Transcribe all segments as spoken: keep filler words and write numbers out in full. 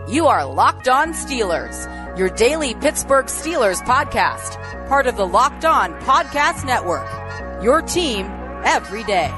You are Locked On Steelers, your daily Pittsburgh Steelers podcast, part of the Locked On Podcast Network, your team every day.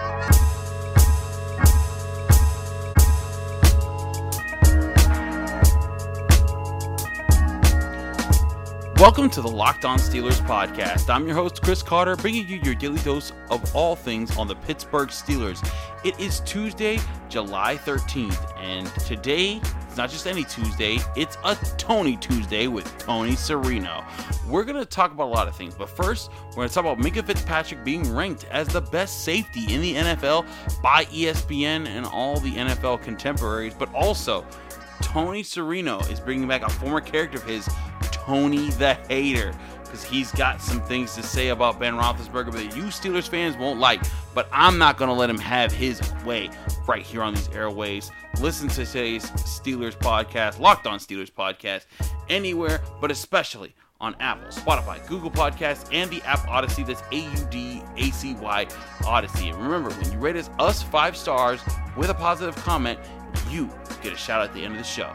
Welcome to the Locked On Steelers podcast. I'm your host, Chris Carter, bringing you your daily dose of all things on the Pittsburgh Steelers. It is Tuesday, July thirteenth, and today, it's not just any Tuesday, it's a Tony Tuesday with Tony Serino. We're going to talk about a lot of things, but first, we're going to talk about Minkah Fitzpatrick being ranked as the best safety in the N F L by E S P N and all the N F L contemporaries, but also, Tony Serino is bringing back a former character of his, Tony the Hater, because he's got some things to say about Ben Roethlisberger that you Steelers fans won't like, but I'm not going to let him have his way right here on these airwaves. Listen to today's Steelers podcast, Locked On Steelers podcast, anywhere, but especially on Apple, Spotify, Google Podcasts, and the app Odyssey. That's A U D A C Y Odyssey. And remember, when you rate us, us five stars with a positive comment, you get a shout out at the end of the show.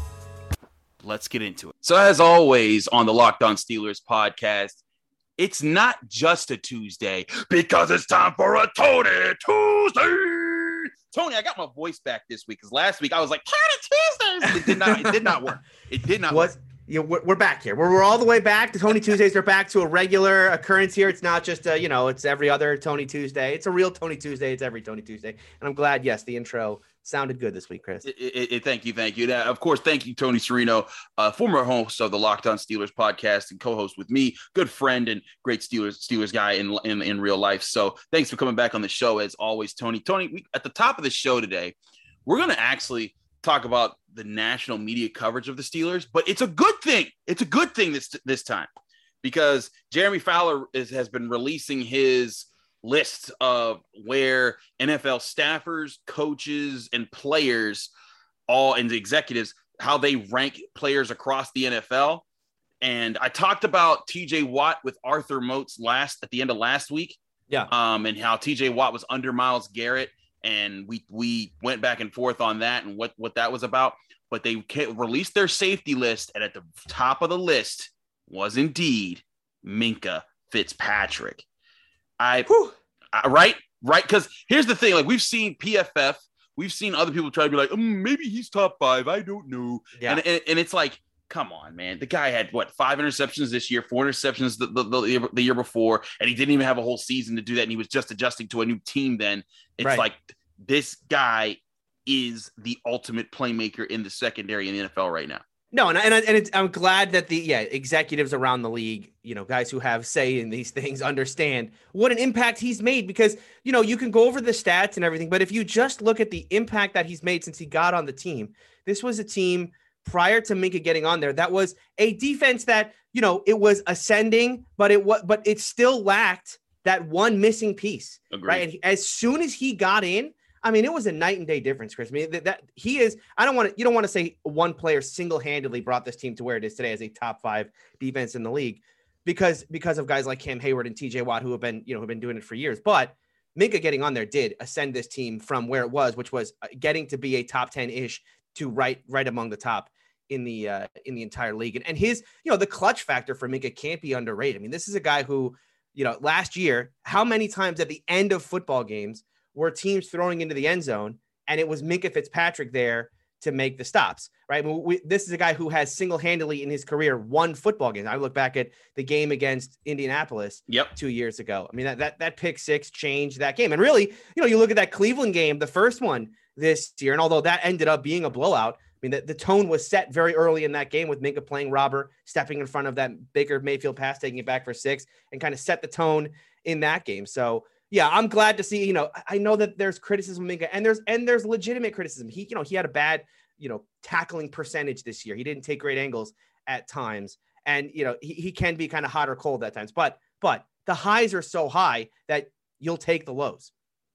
Let's get into it. So as always on the Locked On Steelers podcast, it's not just a Tuesday because it's time for a Tony Tuesday. Tony, I got my voice back this week because last week I was like, Tony Tuesdays. It did not, it did not work. It did not what? work. You know, we're, we're back here. We're, we're all the way back. The Tony Tuesdays are back to a regular occurrence here. It's not just, a, you know, it's every other Tony Tuesday. It's a real Tony Tuesday. It's every Tony Tuesday. And I'm glad, yes, the intro sounded good this week, Chris. It, it, it, thank you. Thank you. Now, of course, thank you, Tony Serino, uh, former host of the Locked On Steelers podcast and co-host with me, good friend and great Steelers Steelers guy in, in, in real life. So thanks for coming back on the show as always, Tony. Tony, we, at the top of the show today, we're going to actually talk about the national media coverage of the Steelers, but it's a good thing. It's a good thing this, this time because Jeremy Fowler is, has been releasing his list of where N F L staffers, coaches, and players, all and the executives, how they rank players across the N F L. And I talked about T J Watt with Arthur Moats last at the end of last week. Yeah. Um, and how T J Watt was under Myles Garrett. And we we went back and forth on that and what, what that was about. But they released their safety list, and at the top of the list was indeed Minkah Fitzpatrick. I, I right, right, because here's the thing: like we've seen P F F, we've seen other people try to be like, mm, maybe he's top five. I don't know. Yeah. And, and and it's like, come on, man. The guy had what five interceptions this year, four interceptions the, the, the, the year before, and he didn't even have a whole season to do that. And he was just adjusting to a new team. Then it's right. like this guy is the ultimate playmaker in the secondary in the N F L right now. No, and and, and it's, I'm glad that the yeah executives around the league, you know, guys who have say in these things, understand what an impact he's made. Because you know you can go over the stats and everything, but if you just look at the impact that he's made since he got on the team, this was a team prior to Minkah getting on there that was a defense that you know it was ascending, but it was but it still lacked that one missing piece. Agreed. Right? And as soon as he got in, I mean, it was a night and day difference, Chris. I mean, that, that he is, I don't want to, you don't want to say one player single-handedly brought this team to where it is today as a top five defense in the league because, because of guys like Cam Hayward and T J Watt, who have been, you know, have been doing it for years. But Minkah getting on there did ascend this team from where it was, which was getting to be a top ten ish to right, right among the top in the, uh, in the entire league. And, and his, you know, the clutch factor for Minkah can't be underrated. I mean, this is a guy who, you know, last year, how many times at the end of football games were teams throwing into the end zone, and it was Minkah Fitzpatrick there to make the stops, right? I mean, we, this is a guy who has single-handedly in his career won football games. I look back at the game against Indianapolis yep. two years ago. I mean, that, that that pick six changed that game. And really, you know, you look at that Cleveland game, the first one this year, and although that ended up being a blowout, I mean, the, the tone was set very early in that game with Minkah playing robber, stepping in front of that Baker Mayfield pass, taking it back for six, and kind of set the tone in that game. So, yeah, I'm glad to see, you know, I know that there's criticism of Minkah and there's, and there's legitimate criticism. He, you know, he had a bad, you know, tackling percentage this year. He didn't take great angles at times. And, you know, he, he can be kind of hot or cold at times, but, but the highs are so high that you'll take the lows.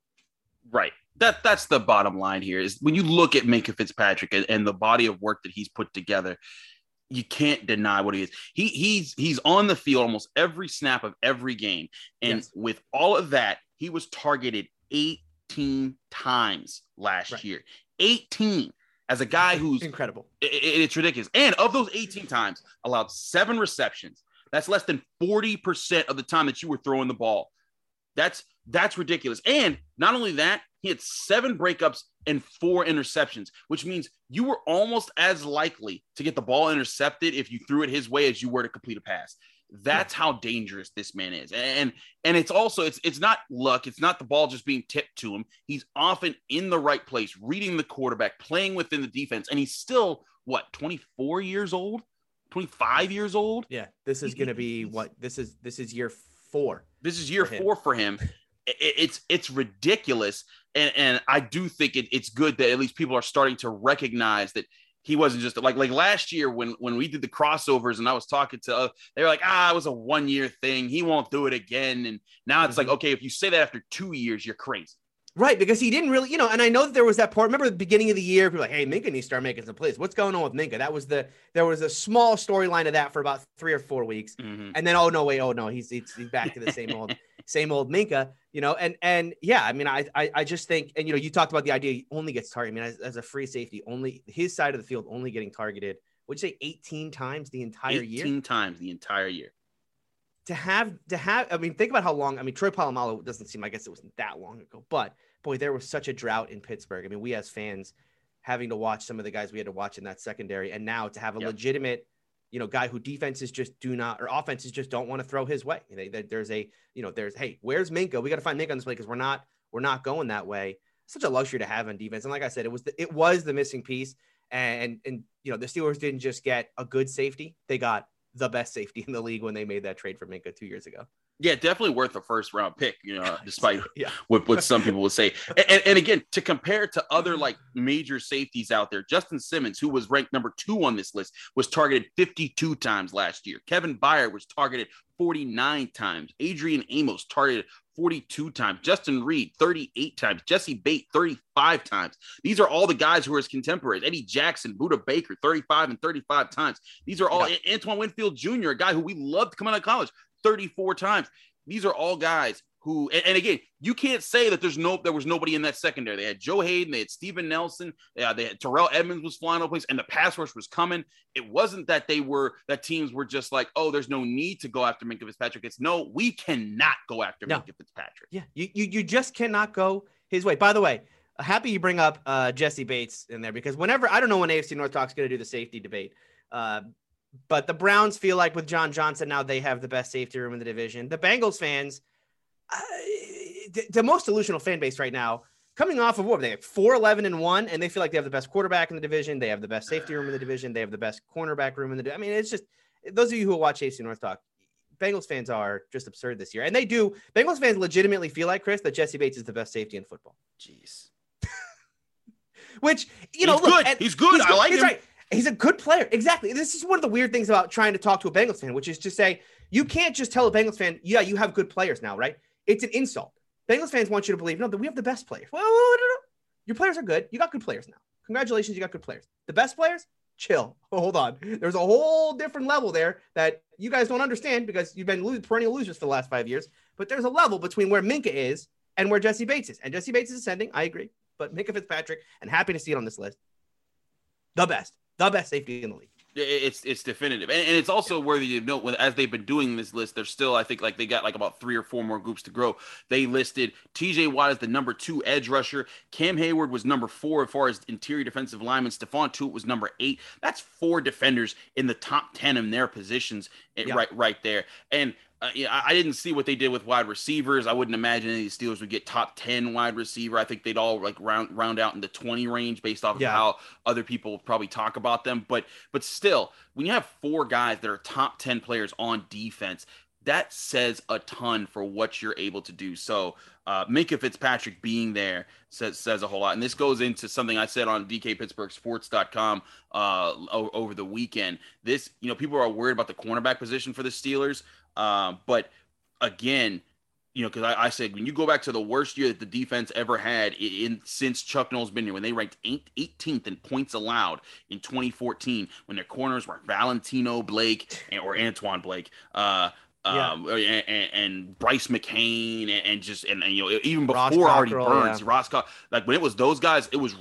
Right. That that's the bottom line here is when you look at Minkah Fitzpatrick and, and the body of work that he's put together, you can't deny what he is. He he's he's on the field almost every snap of every game. And yes. with all of that, he was targeted eighteen times last right. year. eighteen. as a guy who's incredible. It, it, it's ridiculous. And of those eighteen times, allowed seven receptions. That's less than forty percent of the time that you were throwing the ball. That's that's ridiculous. And not only that, he had seven breakups and four interceptions, which means you were almost as likely to get the ball intercepted if you threw it his way as you were to complete a pass. That's how dangerous this man is. And and it's also, it's it's not luck. It's not the ball just being tipped to him. He's often in the right place, reading the quarterback, playing within the defense. And he's still, what, twenty-four years old? twenty-five years old? Yeah, this is going to be what? This is this is year four. This is year for him. four for him. It, it's it's ridiculous. And, and I do think it, it's good that at least people are starting to recognize that he wasn't just like, like last year when, when we did the crossovers and I was talking to, uh, they were like, ah, it was a one year thing. He won't do it again. And now it's mm-hmm. like, okay, if you say that after two years, you're crazy. Right. Because he didn't really, you know, and I know that there was that part. Remember the beginning of the year, people were like, hey, Minkah needs to start making some plays. What's going on with Minkah? That was the, there was a small storyline of that for about three or four weeks. Mm-hmm. And then, oh no, wait, oh no, he's, he's, he's back to the same old, same old Minkah, you know? And, and yeah, I mean, I, I, I just think, and, you know, you talked about the idea he only gets targeted. I mean, as, as a free safety, only his side of the field, only getting targeted, would you say eighteen times the entire eighteen year? eighteen times the entire year. To have, to have, I mean, think about how long, I mean, Troy Polamalu doesn't seem, I guess it wasn't that long ago, but boy, there was such a drought in Pittsburgh. I mean, we as fans having to watch some of the guys we had to watch in that secondary, and now to have a yep. legitimate, you know, guy who defenses just do not, or offenses just don't want to throw his way. They, they, there's a, you know, there's, hey, where's Minkah? We got to find Minkah on this play because we're not, we're not going that way. Such a luxury to have on defense. And like I said, it was the, it was the missing piece. And, and, you know, the Steelers didn't just get a good safety. They got the best safety in the league when they made that trade for Minkah two years ago. Yeah, definitely worth a first round pick, you know, despite yeah. what, what some people would say. And, and again, to compare to other like major safeties out there, Justin Simmons, who was ranked number two on this list, was targeted fifty-two times last year. Kevin Byard was targeted forty-nine times. Adrian Amos targeted forty-two times. Justin Reed, thirty-eight times. Jesse Bates, thirty-five times. These are all the guys who are his contemporaries. Eddie Jackson, Buda Baker, thirty-five and thirty-five times. These are all yeah. Antoine Winfield Junior, a guy who we loved coming out of college, thirty-four times. These are all guys who, and, and again, you can't say that there's no, there was nobody in that secondary. They had Joe Hayden, they had Steven Nelson, yeah, they had Terrell Edmonds was flying all place, and the pass rush was coming. It wasn't that they were, that teams were just like, oh, there's no need to go after Minkah Fitzpatrick. It's no, we cannot go after no. Minkah Fitzpatrick. Yeah, you, you you just cannot go his way. By the way, happy you bring up uh, Jesse Bates in there, because whenever, I don't know when A F C North Talk's going to do the safety debate, uh, but the Browns feel like with John Johnson, now they have the best safety room in the division. The Bengals fans, uh, the, the most delusional fan base right now, coming off of what they have four eleven and one, and they feel like they have the best quarterback in the division. They have the best safety room in the division. They have the best cornerback room in the division. I mean, it's just, those of you who watch A F C North Talk, Bengals fans are just absurd this year. And they do, Bengals fans legitimately feel like, Chris, that Jesse Bates is the best safety in football. Jeez. Which, you know, he's look, good. He's good. He's I good. like he's him. Right. He's a good player. Exactly. This is one of the weird things about trying to talk to a Bengals fan, which is to say, you can't just tell a Bengals fan, yeah, you have good players now, right? It's an insult. Bengals fans want you to believe, no, that we have the best players. Well, no, no, no. Your players are good. You got good players now. Congratulations, you got good players. The best players, chill. Oh, hold on. There's a whole different level there that you guys don't understand because you've been lo- perennial losers for the last five years. But there's a level between where Minkah is and where Jesse Bates is. And Jesse Bates is ascending. I agree. But Minkah Fitzpatrick, and happy to see it on this list, the best. The best safety in the league. It's it's definitive, and, and it's also worthy to note, when as they've been doing this list, they're still, I think, like they got like about three or four more groups to grow. They listed T J Watt as the number two edge rusher. Cam Hayward was number four as far as interior defensive lineman. Stephon Tuitt was number eight. That's four defenders in the top ten in their positions, yeah. right right there. And Uh, yeah, I didn't see what they did with wide receivers. I wouldn't imagine any of the Steelers would get top ten wide receiver. I think they'd all like round round out in the twenty range based off yeah. of how other people probably talk about them. But but still, when you have four guys that are top ten players on defense, that says a ton for what you're able to do. So uh, Minkah Fitzpatrick being there says says a whole lot. And this goes into something I said on D K Pittsburgh Sports dot com uh, o- over the weekend. This, you know, people are worried about the cornerback position for the Steelers. Uh, but again, you know, because I, I said when you go back to the worst year that the defense ever had in, in since Chuck Noll's been here, when they ranked eighteenth in points allowed in twenty fourteen, when their corners were Valentino Blake and, or Antoine Blake, uh, yeah. um, and, and, and Bryce McCain, and, and just and, and you know even Ross before Artie Cockrell, Burns, yeah. Ross Cock, like when it was those guys, it was rough.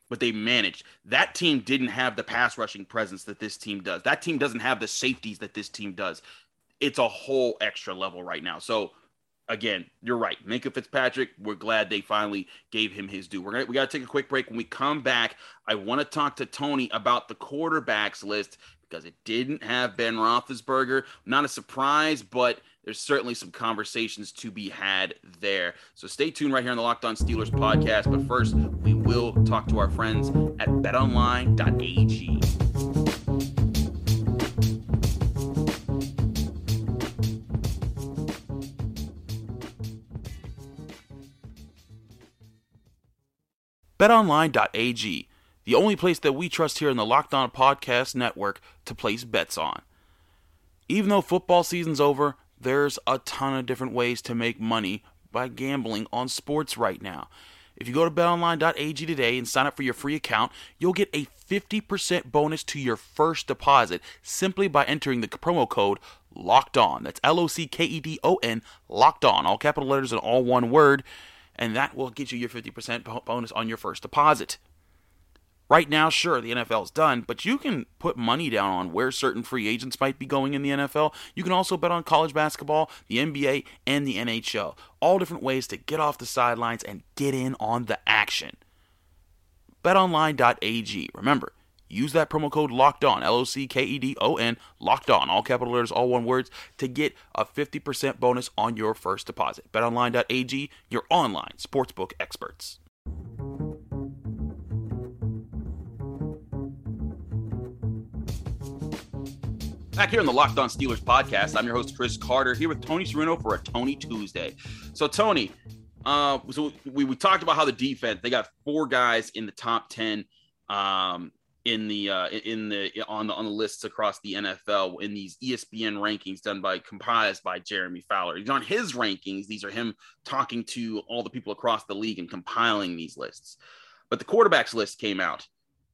but they managed. That team didn't have the pass rushing presence that this team does. That team doesn't have the safeties that this team does. It's a whole extra level right now. So, again, you're right. Minkah Fitzpatrick, we're glad they finally gave him his due. We're gonna, we got to take a quick break. When we come back, I want to talk to Tony about the quarterbacks list because it didn't have Ben Roethlisberger. Not a surprise, but there's certainly some conversations to be had there. So stay tuned right here on the Locked On Steelers podcast. But first, we will talk to our friends at bet online dot a g. bet online dot a g, the only place that we trust here in the Locked On Podcast Network to place bets on. Even though football season's over, there's a ton of different ways to make money by gambling on sports right now. If you go to bet online dot a g today and sign up for your free account, you'll get a fifty percent bonus to your first deposit simply by entering the promo code Locked On. That's L O C K E D O N, Locked On, all capital letters and all one word. And that will get you your fifty percent bonus on your first deposit. Right now, sure, the N F L is done, but you can put money down on where certain free agents might be going in the N F L. You can also bet on college basketball, the N B A, and the N H L. All different ways to get off the sidelines and get in on the action. bet online dot a g. Remember, use that promo code LOCKEDON, L O C K E D O N, Locked On, all capital letters, all one words, to get a fifty percent bonus on your first deposit. bet online dot a g, your online sportsbook experts. Back here on the Locked On Steelers podcast, I'm your host, Chris Carter, here with Tony Serino for a Tony Tuesday. So, Tony, uh, so we, we talked about how the defense, they got four guys in the top ten um, in the uh, in the on the on the lists across the N F L in these E S P N rankings done by comprised by Jeremy Fowler. He's on his rankings. These are him talking to all the people across the league and compiling these lists. But the quarterbacks list came out,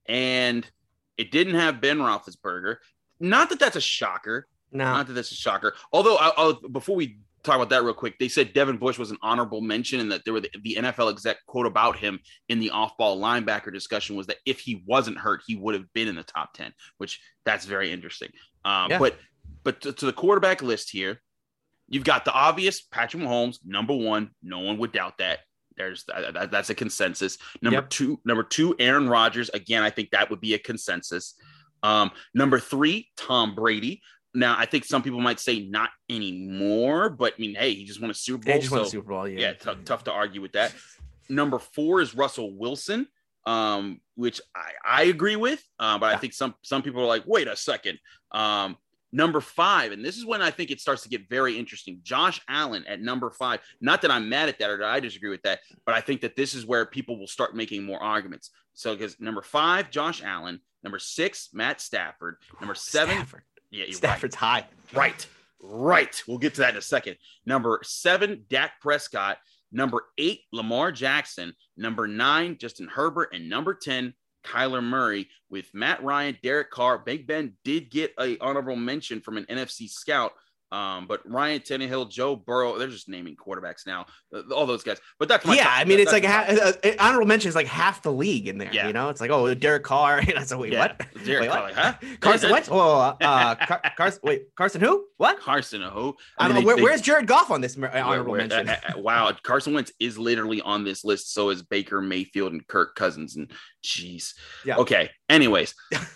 and it didn't have Ben Roethlisberger. Not that that's a shocker. No, not that that's a shocker. Although, I'll, I'll, before we talk about that real quick, they said Devin Bush was an honorable mention, and that there were the, the N F L exec quote about him in the off-ball linebacker discussion was that if he wasn't hurt, he would have been in the top ten, which that's very interesting. Um, yeah. But but to, to the quarterback list here, you've got the obvious Patrick Mahomes, number one. No one would doubt that. There's that, that's a consensus. Number yep. two, number two, Aaron Rodgers. Again, I think that would be a consensus. Um, number three, Tom Brady. Now, I think some people might say not anymore, but I mean, hey, he just won a Super Bowl. He just so, won a Super Bowl, yeah. Yeah, t- tough to argue with that. Number four is Russell Wilson, um, which I, I agree with, uh, but yeah. I think some some people are like, wait a second. Um, number five, and this is when I think it starts to get very interesting. Josh Allen at number five. Not that I'm mad at that or that I disagree with that, but I think that this is where people will start making more arguments. So, because number five, Josh Allen. Number six, Matt Stafford. Number seven, Stafford. Yeah, you're Stafford's right. high. Right, right. We'll get to that in a second. Number seven, Dak Prescott. Number eight, Lamar Jackson. Number nine, Justin Herbert. And number ten, Kyler Murray. With Matt Ryan, Derek Carr. Big Ben did get an honorable mention from an N F C scout. Um, but Ryan Tannehill, Joe Burrow, they're just naming quarterbacks now, all those guys. But that's my yeah. top, I mean, it's like a, uh, honorable mention is like half the league in there. Yeah. You know, it's like, oh, Derek Carr. That's a wait, yeah. what? Derek wait, Carr, what? like, huh? Carson Wentz. Oh, uh, Car- Carson. Wait, Carson who? What? Carson who? I, I mean, know, where, they, where's Jared Goff on this honorable where, where, mention? Uh, uh, wow, Carson Wentz is literally on this list. So is Baker Mayfield and Kirk Cousins. And jeez. Yeah. Okay. Anyways,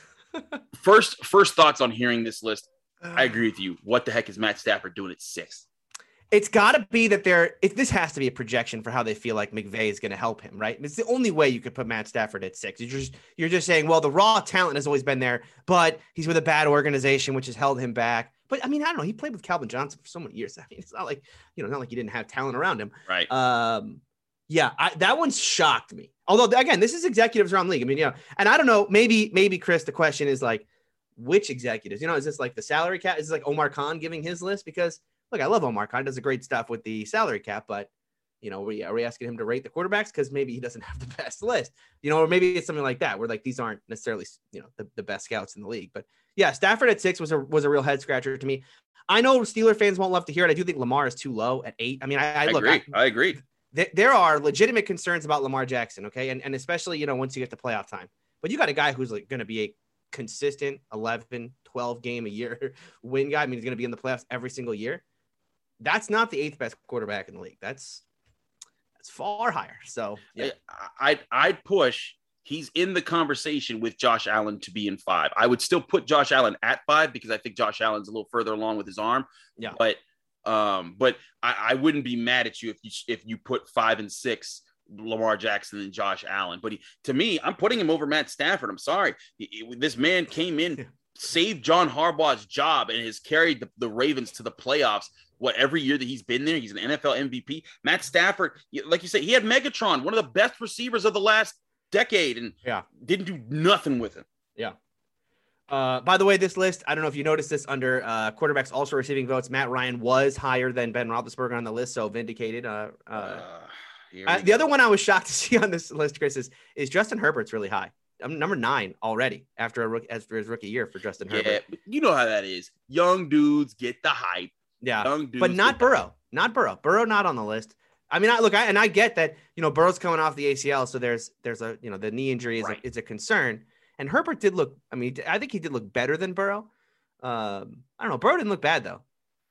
first first thoughts on hearing this list. I agree with you. What the heck is Matt Stafford doing at six? It's got to be that they're – this has to be a projection for how they feel like McVay is going to help him, right? It's the only way you could put Matt Stafford at six. You're just, you're just saying, well, the raw talent has always been there, but he's with a bad organization, which has held him back. But, I mean, I don't know. He played with Calvin Johnson for so many years. I mean, it's not like, you know, not like he didn't have talent around him. Right. Um, yeah, I, that one shocked me. Although, again, this is executives around the league. I mean, you know, and I don't know, maybe, maybe, Chris, the question is like, which executives, you know, is this like the salary cap? Is this like Omar Khan giving his list? Because look, I love Omar Khan. He does a great stuff with the salary cap, but you know, are we, are we asking him to rate the quarterbacks? Cause maybe he doesn't have the best list, you know, or maybe it's something like that where like, these aren't necessarily, you know, the, the best scouts in the league, but yeah, Stafford at six was a, was a real head scratcher to me. I know Steeler fans won't love to hear it. I do think Lamar is too low at eight. I mean, I, I, I look, agree. I, I agree. th- there are legitimate concerns about Lamar Jackson. Okay. And, and especially, you know, once you get to playoff time, but you got a guy who's like going to be a consistent eleven, twelve game a year win guy. I mean, he's going to be in the playoffs every single year. That's not the eighth best quarterback in the league. That's, that's far higher. So yeah, I'd, I'd push. He's in the conversation with Josh Allen to be in five. I would still put Josh Allen at five because I think Josh Allen's a little further along with his arm. Yeah. But, um, but I, I wouldn't be mad at you if you, if you put five and six Lamar Jackson and Josh Allen. But he, to me, I'm putting him over Matt Stafford. I'm sorry. He, he, this man came in, saved John Harbaugh's job, and has carried the, the Ravens to the playoffs. What, every year that he's been there, he's an N F L M V P. Matt Stafford, like you said, he had Megatron, one of the best receivers of the last decade, and yeah, didn't do nothing with him. Yeah. Uh, by the way, this list, I don't know if you noticed this under uh, quarterbacks also receiving votes. Matt Ryan was higher than Ben Roethlisberger on the list, so vindicated. Uh, uh, uh, uh, the other one I was shocked to see on this list, Chris, is, is Justin Herbert's really high. I'm number nine already after a rookie, after his rookie year for Justin yeah, Herbert. You know how that is. Young dudes get the hype. Yeah, Young dudes but not Burrow. Not Burrow. Burrow not on the list. I mean, I look, I, and I get that, you know, Burrow's coming off the A C L, so there's there's a, you know, the knee injury is, right. a, is a concern. And Herbert did look, I mean, I think he did look better than Burrow. Um, I don't know. Burrow didn't look bad, though.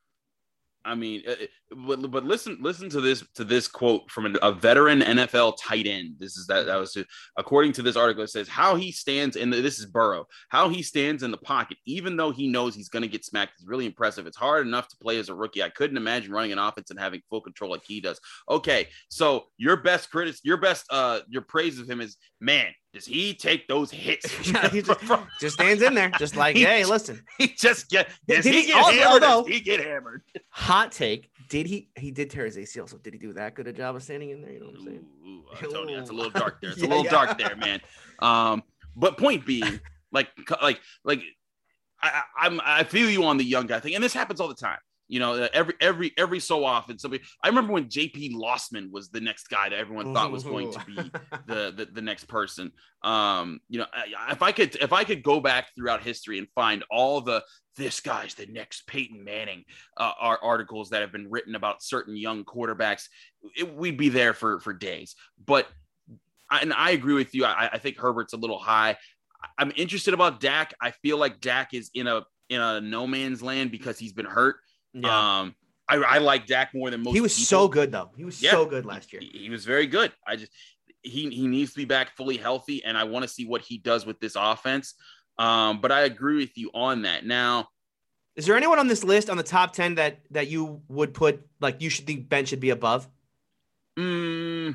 I mean, but, but listen, listen to this, to this quote from a, a veteran N F L tight end. This is that, that was, according to this article, it says how he stands in the, this is Burrow, how he stands in the pocket, even though he knows he's going to get smacked, is really impressive. It's hard enough to play as a rookie. I couldn't imagine running an offense and having full control like he does. Okay. So your best critic, your best, uh, your praise of him is, man, does he take those hits? Yeah, he just, just stands in there, just like, he, hey, listen. He just get, does did he, he get also, hammered? Although, does he get hammered? Hot take. Did he, he did tear his A C L, so did he do that good a job of standing in there? You know what I'm saying? Ooh, ooh, I'm telling you, it's a little dark there. It's yeah, a little yeah. dark there, man. Um, but point being, like, like, like, I, I'm, I feel you on the young guy thing, and this happens all the time. You know, every every every so often, somebody. I remember when J P Lossman was the next guy that everyone thought was going to be the, the the next person. Um, you know, if I could if I could go back throughout history and find all the this guy's the next Peyton Manning uh, articles that have been written about certain young quarterbacks, it, we'd be there for for days. But I, and I agree with you. I, I think Herbert's a little high. I'm interested about Dak. I feel like Dak is in a in a no man's land because he's been hurt. Yeah. Um, I, I like Dak more than most. He was people. so good, though. He was yeah. so good last year. He, he was very good. I just he he needs to be back fully healthy, and I want to see what he does with this offense. Um, but I agree with you on that. Now, is there anyone on this list on the top ten that that you would put like you should think Ben should be above? Mm,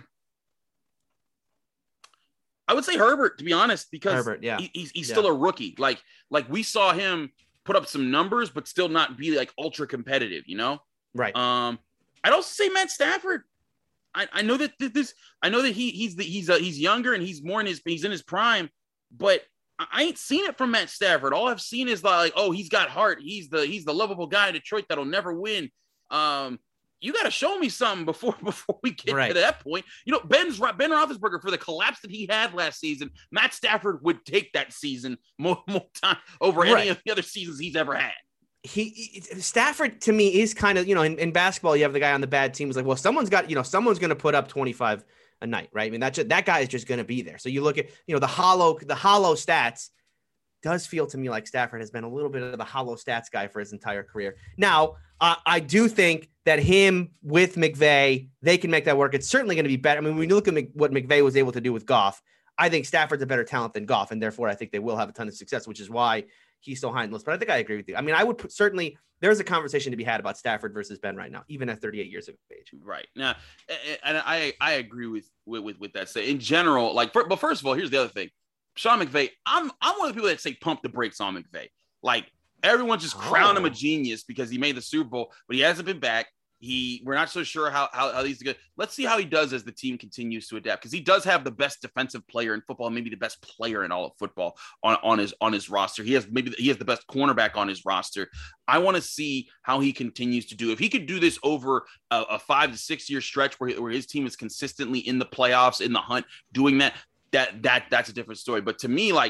I would say Herbert, to be honest, because Herbert, yeah. he, he's he's yeah. still a rookie. Like like we saw him put up some numbers, but still not be like ultra competitive, you know? Right. Um, I'd also say Matt Stafford. I, I know that this, I know that he he's the, he's uh, he's younger and he's more in his, he's in his prime, but I ain't seen it from Matt Stafford. All I've seen is like, oh, he's got heart. He's the, he's the lovable guy in Detroit that'll never win. Um, you got to show me something before before we get right. to that point. You know, Ben's Ben Roethlisberger, for the collapse that he had last season, Matt Stafford would take that season more, more time over right. any of the other seasons he's ever had. He, he Stafford to me is kind of, you know, in, in basketball, you have the guy on the bad team who's like, well, someone's got, you know, someone's going to put up twenty-five a night, right? I mean, that's just, that guy is just going to be there. So you look at, you know, the hollow, the hollow stats. Does feel to me like Stafford has been a little bit of the hollow stats guy for his entire career. Now, uh, I do think that him with McVay, they can make that work. It's certainly going to be better. I mean, when you look at Mc, what McVay was able to do with Goff, I think Stafford's a better talent than Goff, and therefore I think they will have a ton of success, which is why he's so high on the list. But I think I agree with you. I mean, I would put, certainly there's a conversation to be had about Stafford versus Ben right now, even at thirty-eight years of age. Right now, and I I agree with with with that. Say in general, like, but first of all, here's the other thing. Sean McVay, I'm I'm one of the people that say pump the brakes on McVay. Like, everyone just crown oh. him a genius because he made the Super Bowl, but he hasn't been back. He we're not so sure how how, how he's good. Let's see how he does as the team continues to adapt, because he does have the best defensive player in football, maybe the best player in all of football on, on his on his roster. He has maybe he has the best cornerback on his roster. I want to see how he continues to do. If he could do this over a, a five to six year stretch where where his team is consistently in the playoffs, in the hunt, doing that. That that that's a different story. But to me, like,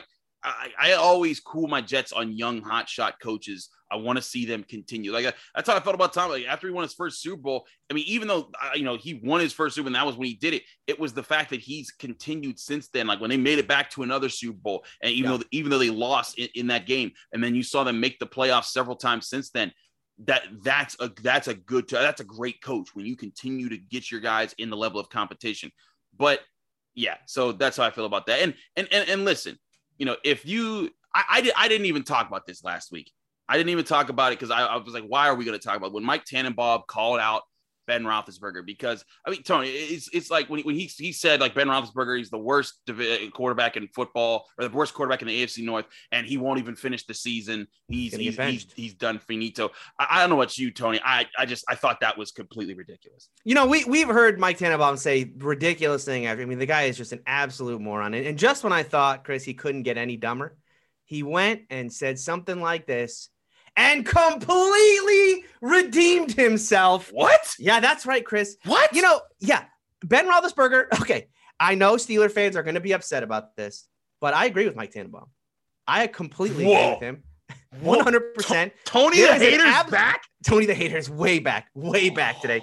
I, I always cool my jets on young hotshot coaches. I want to see them continue. Like that's how I felt about Tom. Like after he won his first Super Bowl, I mean, even though you know he won his first Super Bowl, and that was when he did it. It was the fact that he's continued since then. Like when they made it back to another Super Bowl, and even yeah. though even though they lost in, in that game, and then you saw them make the playoffs several times since then. That that's a that's a good that's a great coach when you continue to get your guys in the level of competition. But yeah, so that's how I feel about that. And and and, and listen, you know, if you I I, did, I didn't even talk about this last week. I didn't even talk about it because I, I was like, why are we going to talk about it? When Mike Tannenbaum called out Ben Roethlisberger? Because I mean, Tony, it's it's like when, when he he said like Ben Roethlisberger, he's the worst quarterback in football or the worst quarterback in the A F C North, and he won't even finish the season. He's he's, he's he's done finito. I, I don't know what you, Tony. I I just I thought that was completely ridiculous. You know, we we've heard Mike Tannenbaum say ridiculous thing after. I mean, the guy is just an absolute moron. And, and just when I thought, Chris, he couldn't get any dumber, he went and said something like this. And completely redeemed himself. What? Yeah, that's right, Chris. What? You know, yeah, Ben Roethlisberger. Okay, I know Steeler fans are going to be upset about this, but I agree with Mike Tannenbaum. I completely Whoa. agree with him. one hundred percent. Tony the Hater's ab- back? Tony the Hater's way back, way back today.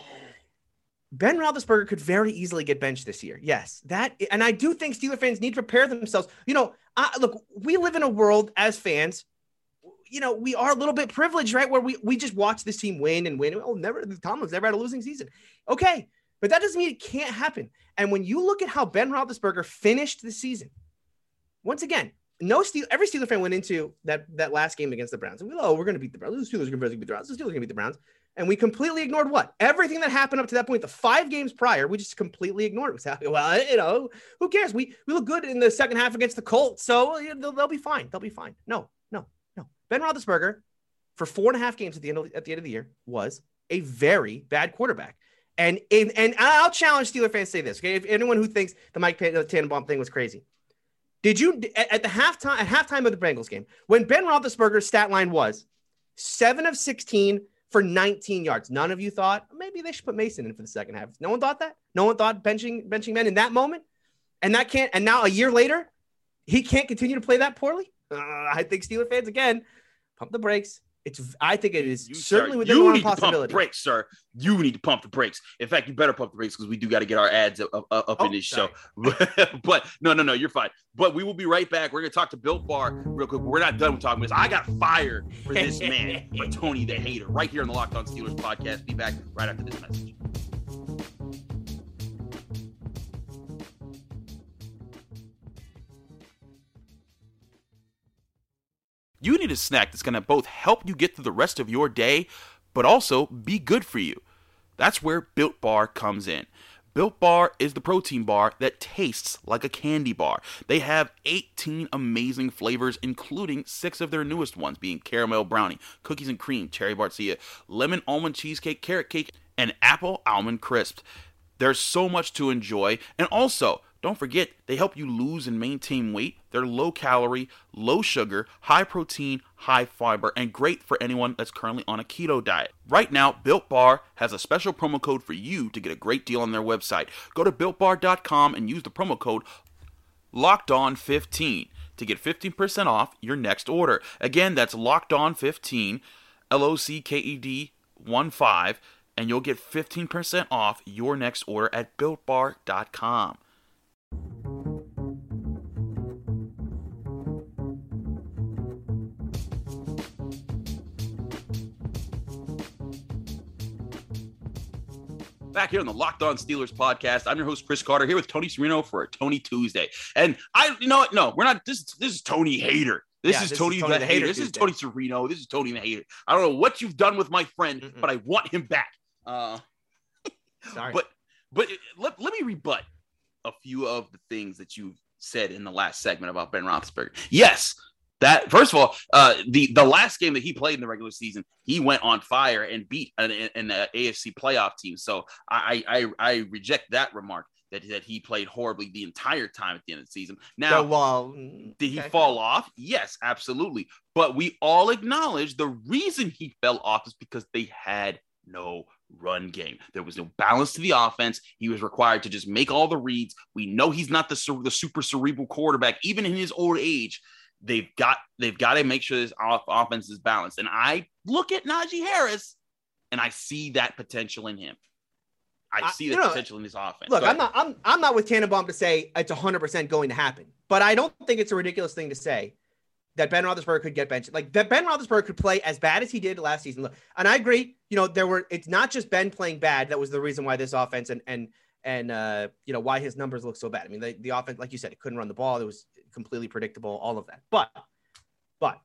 Ben Roethlisberger could very easily get benched this year. Yes, that, and I do think Steeler fans need to prepare themselves. You know, uh, look, we live in a world as fans. You know, we are a little bit privileged, right? Where we, we just watch this team win and win. Oh, never, Tomlin's never had a losing season. Okay. But that doesn't mean it can't happen. And when you look at how Ben Roethlisberger finished the season, once again, no Steel, every Steeler fan went into that, that last game against the Browns. And we, oh, we're going to beat the Browns. The Steelers are going to beat the Browns. The Steelers are going to beat the Browns. And we completely ignored what? Everything that happened up to that point, the five games prior, we just completely ignored it. Well, you know, who cares? We, we look good in the second half against the Colts. So you know, they'll, they'll be fine. They'll be fine. No, no. Ben Roethlisberger, for four and a half games at the end of, at the end of the year, was a very bad quarterback. And and, and I'll challenge Steeler fans to say this, okay? If anyone who thinks the Mike Tannenbaum thing was crazy, did you at, at the halftime at halftime of the Bengals game when Ben Roethlisberger's stat line was seven of sixteen for nineteen yards? None of you thought maybe they should put Mason in for the second half. No one thought that. No one thought benching benching men in that moment, and that can't. And now a year later, he can't continue to play that poorly. Uh, I think Steeler fans again pump the brakes. It's I think it is you, certainly sir, within you the need possibility. To pump the brakes, sir. You need to pump the brakes. In fact, you better pump the brakes because we do got to get our ads up, up, up oh, in this sorry. show. But no, no, no, you're fine. But we will be right back. We're gonna talk to Built Bar real quick. We're not done with talking about this. I got fired for this man, for Tony the Hater, right here on the Locked On Steelers podcast. Be back right after this message. You need a snack that's going to both help you get through the rest of your day, but also be good for you. That's where Built Bar comes in. Built Bar is the protein bar that tastes like a candy bar. They have eighteen amazing flavors, including six of their newest ones, being caramel brownie, cookies and cream, cherry barcia, lemon almond cheesecake, carrot cake, and apple almond crisps. There's so much to enjoy, and also, don't forget, they help you lose and maintain weight. They're low calorie, low sugar, high protein, high fiber, and great for anyone that's currently on a keto diet. Right now, Built Bar has a special promo code for you to get a great deal on their website. Go to built bar dot com and use the promo code locked on fifteen to get fifteen percent off your next order. Again, that's locked on fifteen, L O C K E D one five, and you'll get fifteen percent off your next order at built bar dot com. Back here on the Locked On Steelers podcast. I'm your host, Chris Carter, here with Tony Serino for a Tony Tuesday. And I, you know what? No, we're not. This, this is Tony Hater. This, yeah, is, this Tony is Tony the, the Hater. Hater. This Tuesday. is Tony Serino. This is Tony the Hater. I don't know what you've done with my friend, Mm-mm. but I want him back. Uh, Sorry. But, but let, let me rebut a few of the things that you've said in the last segment about Ben Roethlisberger. Yes. That first of all, uh, the the last game that he played in the regular season, he went on fire and beat an, an, an A F C playoff team. So I, I I reject that remark that, that he played horribly the entire time at the end of the season. Now, so, well, did he okay. fall off? Yes, absolutely. But we all acknowledge the reason he fell off is because they had no run game. There was no balance to the offense. He was required to just make all the reads. We know he's not the the super cerebral quarterback, even in his old age. they've got they've got to make sure this off- offense is balanced. And I look at Najee Harris, and I see that potential in him. I see the potential in this offense. Look, I'm not I'm I'm not with Tannenbaum to say it's one hundred percent going to happen, but I don't think it's a ridiculous thing to say that Ben Roethlisberger could get benched. Like that Ben Roethlisberger could play as bad as he did last season. Look, and I agree, you know, there were it's not just Ben playing bad that was the reason why this offense and and and uh, you know, why his numbers look so bad. I mean, the, the offense, like you said, it couldn't run the ball. It was completely predictable, all of that. But but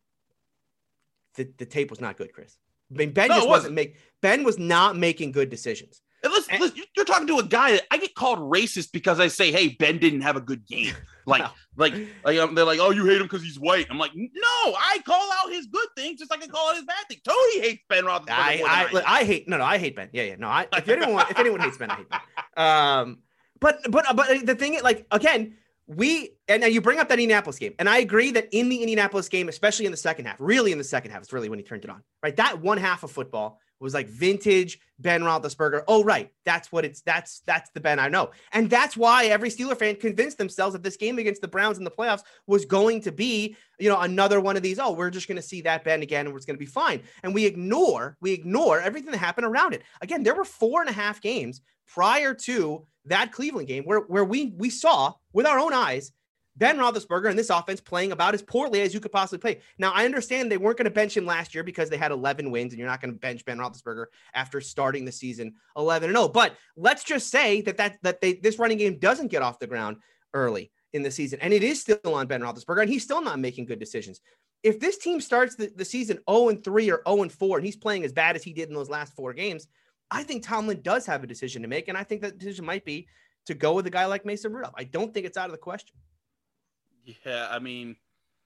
the, the tape was not good, Chris. I mean, Ben no, just wasn't make Ben was not making good decisions. And listen, listen, you're talking to a guy that I get called racist because I say, "Hey, Ben didn't have a good game." Like, no. like, like um, they're like, "Oh, you hate him because he's white." I'm like, "No, I call out his good things just like I call out his bad things." Tony hates Ben Roethlisberger. I, I, I, I hate no, no, I hate Ben. Yeah, yeah, no. I, if anyone, if anyone hates Ben, I hate Ben. Um, but, but, but the thing, like, again, we and now you bring up that Indianapolis game, and I agree that in the Indianapolis game, especially in the second half, really in the second half, it's really when he turned it on. Right, that one half of football was like vintage Ben Roethlisberger. Oh, right. That's what it's, that's, that's the Ben I know. And that's why every Steeler fan convinced themselves that this game against the Browns in the playoffs was going to be, you know, another one of these. Oh, we're just going to see that Ben again, and it's going to be fine. And we ignore, we ignore everything that happened around it. Again, there were four and a half games prior to that Cleveland game where, where we, we saw with our own eyes, Ben Roethlisberger and this offense playing about as poorly as you could possibly play. Now, I understand they weren't going to bench him last year because they had eleven wins, and you're not going to bench Ben Roethlisberger after starting the season eleven and oh. But let's just say that that that they this running game doesn't get off the ground early in the season, and it is still on Ben Roethlisberger, and he's still not making good decisions. If this team starts the, the season oh and three or oh and four, and he's playing as bad as he did in those last four games, I think Tomlin does have a decision to make, and I think that decision might be to go with a guy like Mason Rudolph. I don't think it's out of the question. Yeah, I mean,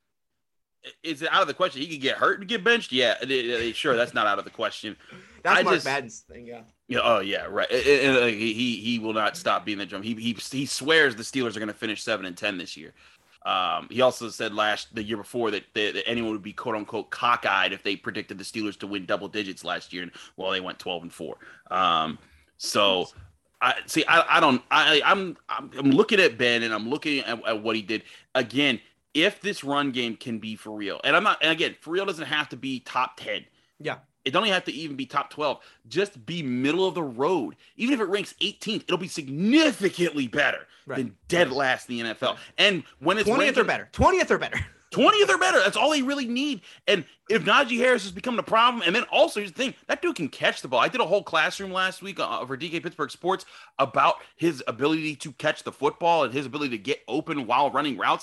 is it out of the question? He could get hurt and get benched? Yeah, sure, that's not out of the question. That's I Mark just, Madden's thing, yeah. Yeah, oh yeah, right. And, and, he he will not stop being the drum. He he he swears the Steelers are going to finish seven and ten this year. Um, he also said last the year before that, that, that anyone would be quote unquote cockeyed if they predicted the Steelers to win double digits last year, and well, they went twelve and four. Um, so. I see. I, I don't. I I'm, I'm I'm looking at Ben, and I'm looking at, at what he did. Again, if this run game can be for real, and I'm not. And again, for real doesn't have to be top ten. Yeah, it don't even have to even be top twelve. Just be middle of the road. Even if it ranks eighteenth, it'll be significantly better right. than dead last in the N F L. And when it's twentieth or better, twentieth or better. twentieth or better. That's all they really need. And if Najee Harris has become the problem, and then also here's the thing, that dude can catch the ball. I did a whole classroom last week uh, for D K Pittsburgh Sports about his ability to catch the football and his ability to get open while running routes.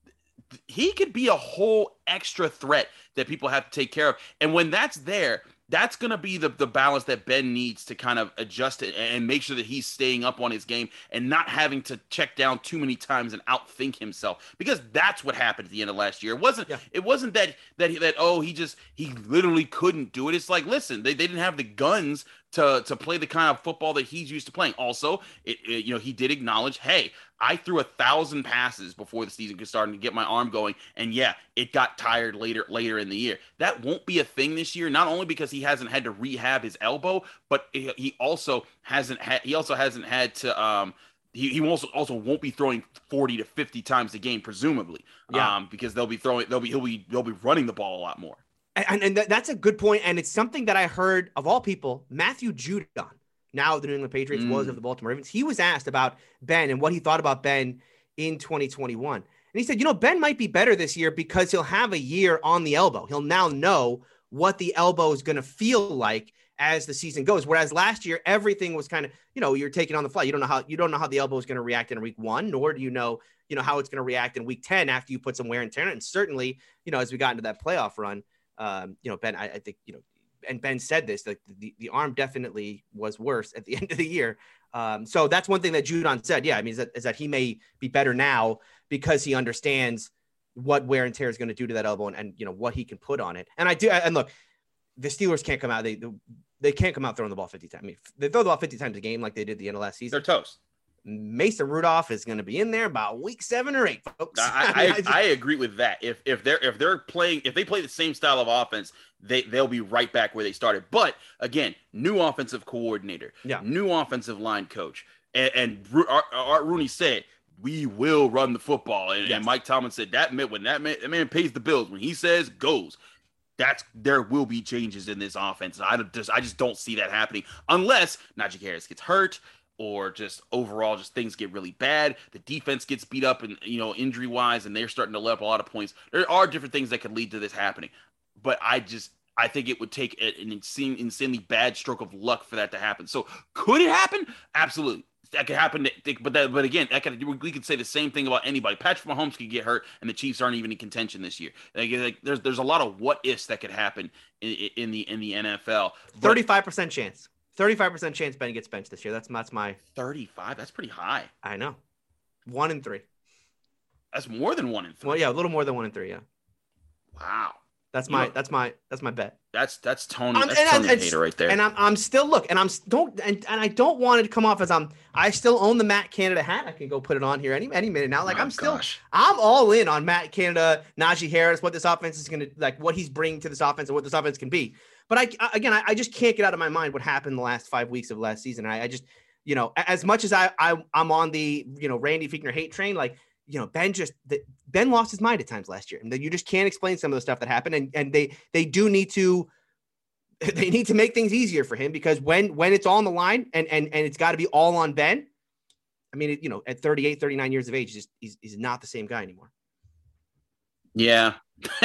He could be a whole extra threat that people have to take care of. And when that's there, that's going to be the, the balance that Ben needs to kind of adjust it and make sure that he's staying up on his game and not having to check down too many times and outthink himself, because that's what happened at the end of last year. It wasn't, yeah. it wasn't that, that, that, oh, he just, he literally couldn't do it. It's like, listen, they, they didn't have the guns to, to play the kind of football that he's used to playing. Also, it, it, you know, he did acknowledge, hey, I threw a thousand passes before the season could start to get my arm going. And yeah, it got tired later, later in the year. That won't be a thing this year, not only because he hasn't had to rehab his elbow, but he also hasn't had, he also hasn't had to, um, he, he also, also won't be throwing forty to fifty times a game, presumably, yeah. um, because they'll be throwing, they'll be, he'll be, they'll be running the ball a lot more. And, and that's a good point. And it's something that I heard of all people, Matthew Judon, now the New England Patriots, mm. was of the Baltimore Ravens. He was asked about Ben and what he thought about Ben in twenty twenty-one. And he said, you know, Ben might be better this year because he'll have a year on the elbow. He'll now know what the elbow is going to feel like as the season goes. Whereas last year, everything was kind of, you know, you're taking on the fly. You don't know how, you don't know how the elbow is going to react in week one, nor do you know, you know, how it's going to react in week ten after you put some wear and tear on it. And certainly, you know, as we got into that playoff run, um, you know, Ben, I, I think, you know, and Ben said this, like the, the arm definitely was worse at the end of the year. Um, so that's one thing that Judon said. Yeah. I mean, is that, is that he may be better now because he understands what wear and tear is going to do to that elbow and, and, you know, what he can put on it. And I do. And look, the Steelers can't come out. They, they can't come out throwing the ball fifty times. I mean, they throw the ball fifty times a game like they did the end of last season. They're toast. Mason Rudolph is going to be in there about week seven or eight, folks. I, I, I, just, I agree with that. If if they're if they're playing if they play the same style of offense, they they'll be right back where they started. But again, new offensive coordinator, yeah. new offensive line coach, and, and Art, Art Rooney said we will run the football. And, yes. and Mike Tomlin said that man, when that man, that man pays the bills, when he says goes, that's there will be changes in this offense. I just I just don't see that happening unless Najee Harris gets hurt or just overall just things get really bad. The defense gets beat up and you know injury wise, and they're starting to let up a lot of points. There are different things that could lead to this happening, but I just I think it would take an insane, insanely bad stroke of luck for that to happen. So could it happen? Absolutely. That could happen, but that, but again, that could, we could say the same thing about anybody. Patrick Mahomes could get hurt, and the Chiefs aren't even in contention this year. Like, like there's there's a lot of what ifs that could happen in, in the in the N F L. Thirty-five percent chance. Thirty-five percent chance Ben gets benched this year. That's that's my thirty-five. That's pretty high. I know. One in three. That's more than one in three. Well, yeah, a little more than one in three. Yeah. Wow. That's my you know, that's my that's my bet. That's that's Tony. Um, that's Tony and, hater right there. And I'm I'm still look and I'm don't and, and I don't want it to come off as I'm I still own the Matt Canada hat. I can go put it on here any any minute now. Like oh, I'm still gosh. I'm all in on Matt Canada, Najee Harris, what this offense is gonna like, what he's bringing to this offense and what this offense can be. But I again I, I just can't get out of my mind what happened the last five weeks of last season. I, I just you know as much as I, I I'm on the you know Randy Fichtner hate train like. You know, Ben just Ben lost his mind at times last year, and you just can't explain some of the stuff that happened. And and they they do need to they need to make things easier for him because when when it's all on the line and and and it's got to be all on Ben. I mean, you know, at thirty-eight, thirty-nine years of age, just he's he's not the same guy anymore. Yeah,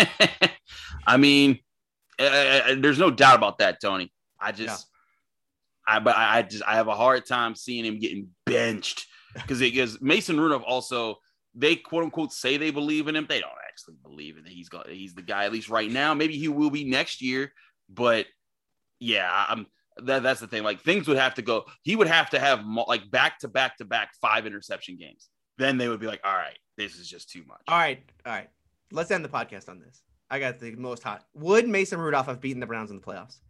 I mean, uh, there's no doubt about that, Tony. I just, yeah. I but I, I just I have a hard time seeing him getting benched because because Mason Rudolph also. They quote unquote say they believe in him. They don't actually believe in that he's got he's the guy at least right now. Maybe he will be next year, but yeah, I'm that that's the thing. Like things would have to go. He would have to have like back to back to back five interception games. Then they would be like, all right, this is just too much. All right, all right. Let's end the podcast on this. I got the most hot. Would Mason Rudolph have beaten the Browns in the playoffs?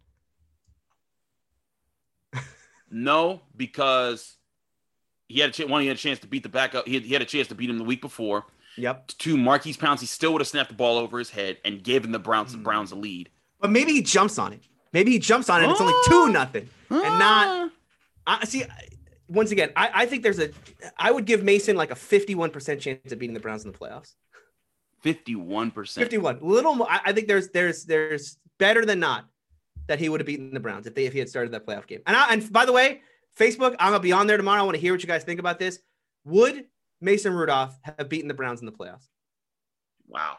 No, because. He had a chance, one, he had a chance to beat the backup. He had, he had a chance to beat him the week before. Yep. Two, Marquise Pouncey still would have snapped the ball over his head and given the Browns, mm. Browns a lead. But maybe he jumps on it. Maybe he jumps on it. And it's only two nothing, and not. I see. Once again, I, I think there's a. I would give Mason like a fifty-one percent chance of beating the Browns in the playoffs. Fifty-one percent. Fifty-one. Little more. I, I think there's there's there's better than not that he would have beaten the Browns if they if he had started that playoff game. And I, and by the way. Facebook, I'm going to be on there tomorrow. I want to hear what you guys think about this. Would Mason Rudolph have beaten the Browns in the playoffs? Wow.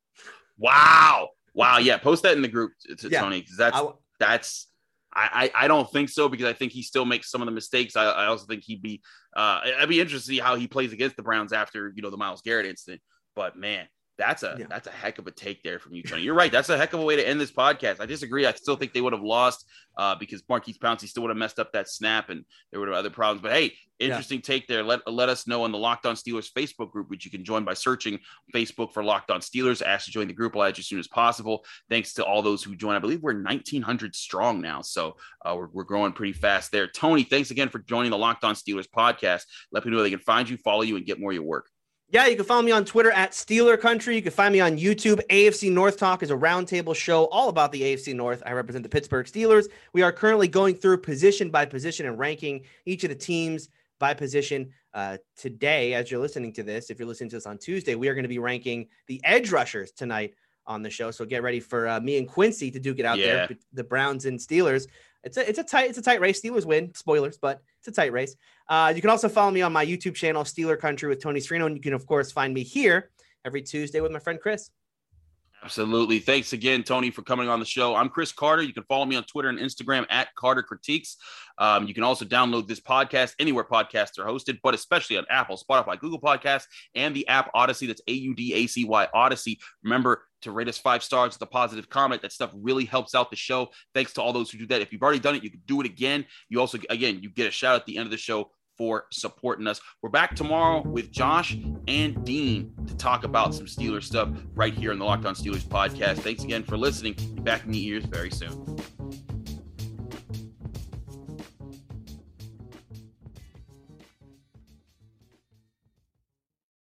Wow. Wow. Yeah. Post that in the group to yeah. Tony. Cause that's, I, that's, I, I, I don't think so because I think he still makes some of the mistakes. I, I also think he'd be, uh, I'd be interested to see how he plays against the Browns after, you know, the Myles Garrett incident, but man, That's a yeah. that's a heck of a take there from you, Tony. You're right. That's a heck of a way to end this podcast. I disagree. I still think they would have lost uh, because Marquise Pouncey still would have messed up that snap and there would have other problems. But hey, interesting yeah. take there. Let let us know on the Locked On Steelers Facebook group, which you can join by searching Facebook for Locked On Steelers. Ask to join the group. I'll add you as soon as possible. Thanks to all those who join. I believe we're nineteen hundred strong now, so uh, we're we're growing pretty fast there. Tony, thanks again for joining the Locked On Steelers podcast. Let people know they can find you, follow you, and get more of your work. Yeah, you can follow me on Twitter at Steeler Country. You can find me on YouTube. A F C North Talk is a roundtable show all about the A F C North. I represent the Pittsburgh Steelers. We are currently going through position by position and ranking each of the teams by position. Uh, today, as you're listening to this, if you're listening to this on Tuesday, we are going to be ranking the edge rushers tonight on the show. So get ready for uh, me and Quincy to duke it out yeah. there, the Browns and Steelers. It's a, it's a tight, it's a tight race. Steelers win, spoilers, but it's a tight race. Uh, you can also follow me on my YouTube channel, Steeler Country with Tony Serino. And you can of course find me here every Tuesday with my friend Chris. Absolutely. Thanks again, Tony, for coming on the show. I'm Chris Carter. You can follow me on Twitter and Instagram at Carter Critiques. Um, you can also download this podcast anywhere podcasts are hosted, but especially on Apple, Spotify, Google Podcasts, and the app Odyssey. That's A U D A C Y Odyssey. Remember to rate us five stars with a positive comment. That stuff really helps out the show. Thanks to all those who do that. If you've already done it, you can do it again. You also, again, you get a shout out at the end of the show for supporting us. We're back tomorrow with Josh and Dean to talk about some Steelers stuff right here on the Locked On Steelers podcast. Thanks again for listening. Be back in the ears very soon.